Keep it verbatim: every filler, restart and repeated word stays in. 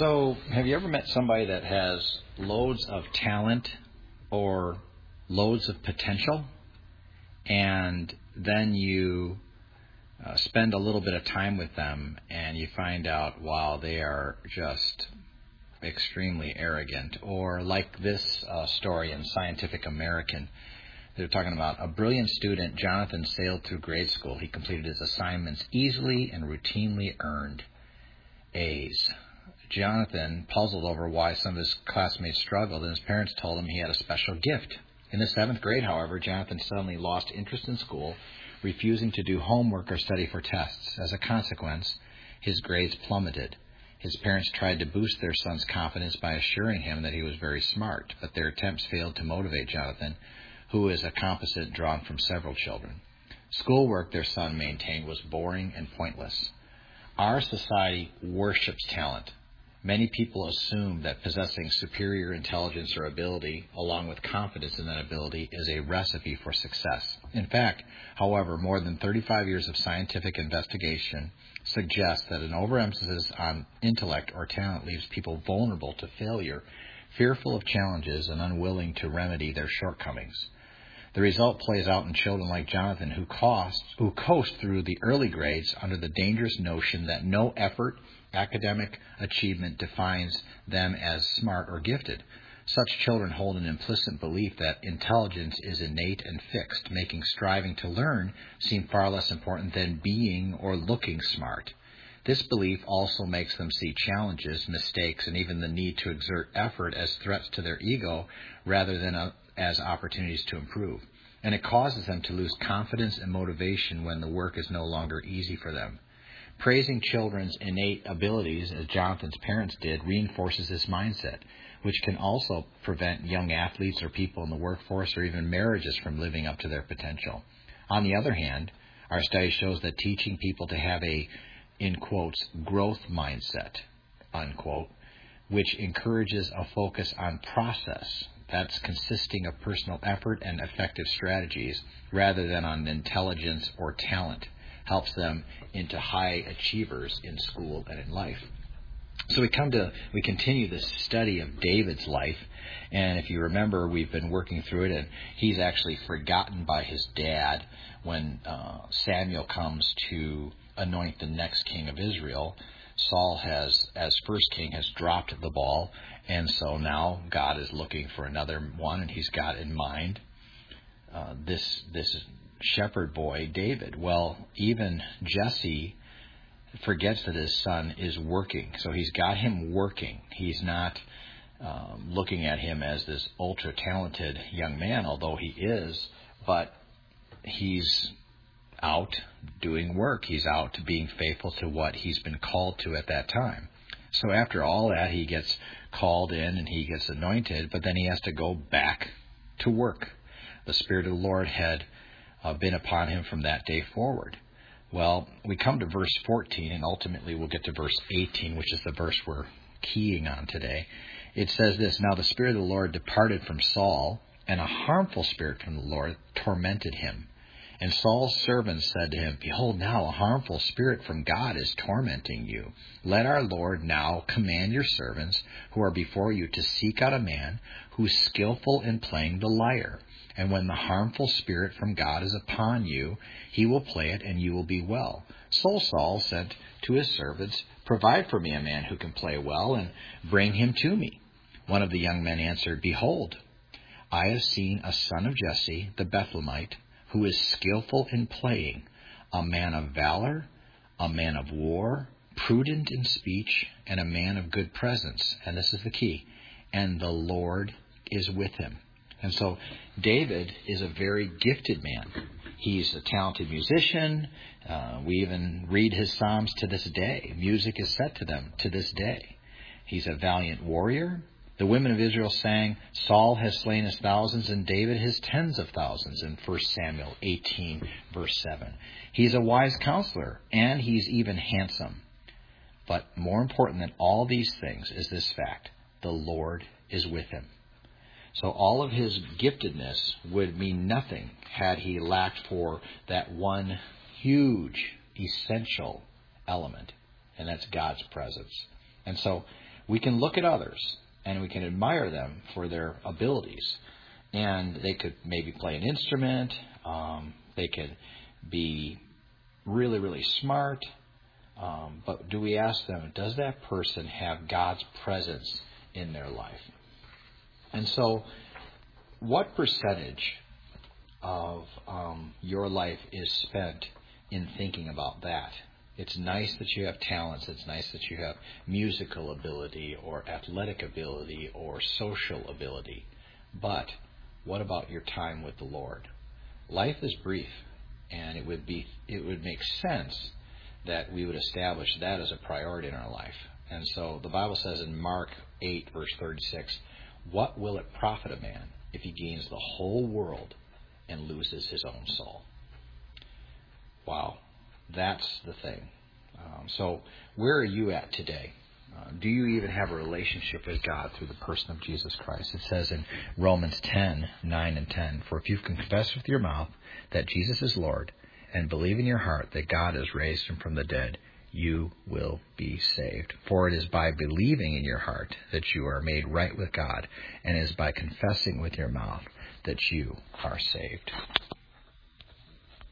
So, have you ever met somebody that has loads of talent or loads of potential, and then you uh, spend a little bit of time with them and you find out, wow, they are just extremely arrogant? Or like this uh, story in Scientific American, they're talking about a brilliant student, Jonathan, sailed through grade school. He completed his assignments easily and routinely earned A's. Jonathan puzzled over why some of his classmates struggled, and his parents told him he had a special gift. In the seventh grade, however, Jonathan suddenly lost interest in school, refusing to do homework or study for tests. As a consequence, his grades plummeted. His parents tried to boost their son's confidence by assuring him that he was very smart, but their attempts failed to motivate Jonathan, who is a composite drawn from several children. Schoolwork, their son maintained, was boring and pointless. Our society worships talent. Many people assume that possessing superior intelligence or ability, along with confidence in that ability, is a recipe for success. In fact, however, more than thirty-five years of scientific investigation suggest that an overemphasis on intellect or talent leaves people vulnerable to failure, fearful of challenges, and unwilling to remedy their shortcomings. The result plays out in children like Jonathan, who coast, who coast through the early grades under the dangerous notion that no effort, academic achievement defines them as smart or gifted. Such children hold an implicit belief that intelligence is innate and fixed, making striving to learn seem far less important than being or looking smart. This belief also makes them see challenges, mistakes, and even the need to exert effort as threats to their ego rather than a, as opportunities to improve. And it causes them to lose confidence and motivation when the work is no longer easy for them. Praising children's innate abilities, as Jonathan's parents did, reinforces this mindset, which can also prevent young athletes or people in the workforce or even marriages from living up to their potential. On the other hand, our study shows that teaching people to have a, in quotes, growth mindset, unquote, which encourages a focus on process, that's consisting of personal effort and effective strategies, rather than on intelligence or talent, helps them into high achievers in school and in life. So we come to, we continue this study of David's life, and if you remember, we've been working through it, and he's actually forgotten by his dad when uh, Samuel comes to anoint the next king of Israel. Saul has, as first king, has dropped the ball, and so now God is looking for another one, and he's got in mind uh, this this shepherd boy, David. Well, even Jesse forgets that his son is working. So he's got him working. He's not um, looking at him as this ultra-talented young man, although he is, but he's out doing work. He's out being faithful to what he's been called to at that time. So after all that, he gets called in and he gets anointed, but then he has to go back to work. The Spirit of the Lord had Uh, been upon him from that day forward. Well, we come to verse fourteen, and ultimately we'll get to verse eighteen, which is the verse we're keying on today. It says this: Now the Spirit of the Lord departed from Saul, and a harmful spirit from the Lord tormented him. And Saul's servants said to him, Behold, now a harmful spirit from God is tormenting you. Let our Lord now command your servants who are before you to seek out a man who is skillful in playing the lyre. And when the harmful spirit from God is upon you, he will play it, and you will be well. So Saul sent to his servants, Provide for me a man who can play well, and bring him to me. One of the young men answered, Behold, I have seen a son of Jesse, the Bethlehemite, who is skillful in playing, a man of valor, a man of war, prudent in speech, and a man of good presence. And this is the key. And the Lord is with him. And so David is a very gifted man. He's a talented musician. Uh, we even read his psalms to this day. Music is set to them to this day. He's a valiant warrior. The women of Israel sang, Saul has slain his thousands and David his tens of thousands in First Samuel eighteen, verse seven. He's a wise counselor, and he's even handsome. But more important than all these things is this fact: the Lord is with him. So all of his giftedness would mean nothing had he lacked for that one huge, essential element, and that's God's presence. And so we can look at others and we can admire them for their abilities. And they could maybe play an instrument. Um, they could be really, really smart. Um, but do we ask them, does that person have God's presence in their life? And so what percentage of um, your life is spent in thinking about that? It's nice that you have talents. It's nice that you have musical ability or athletic ability or social ability. But what about your time with the Lord? Life is brief, and it would be it would make sense that we would establish that as a priority in our life. And so the Bible says in Mark eight, verse thirty-six, what will it profit a man if he gains the whole world and loses his own soul? Wow, that's the thing. Um, so where are you at today? Uh, do you even have a relationship with God through the person of Jesus Christ? It says in Romans ten, nine and ten, for if you confess with your mouth that Jesus is Lord and believe in your heart that God has raised him from the dead, you will be saved. For it is by believing in your heart that you are made right with God, and it is by confessing with your mouth that you are saved.